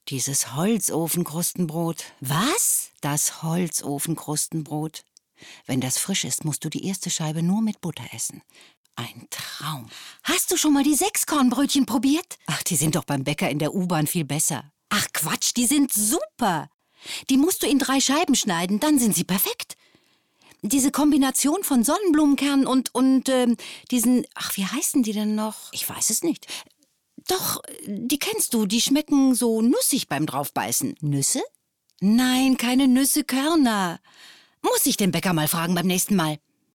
Dieses Holzofenkrustenbrot. Was? Das Holzofenkrustenbrot. Wenn das frisch ist, musst du die erste Scheibe nur mit Butter essen. Ein Traum. Hast du schon mal die Sechskornbrötchen probiert? Ach, die sind doch beim Bäcker in der U-Bahn viel besser. Ach Quatsch, die sind super. Die musst du in 3 Scheiben schneiden, dann sind sie perfekt. Diese Kombination von Sonnenblumenkernen und diesen, wie heißen die denn noch? Ich weiß es nicht. Doch, die kennst du, die schmecken so nussig beim Draufbeißen. Nüsse? Nein, keine Nüsse, Körner. Muss ich den Bäcker mal fragen beim nächsten Mal.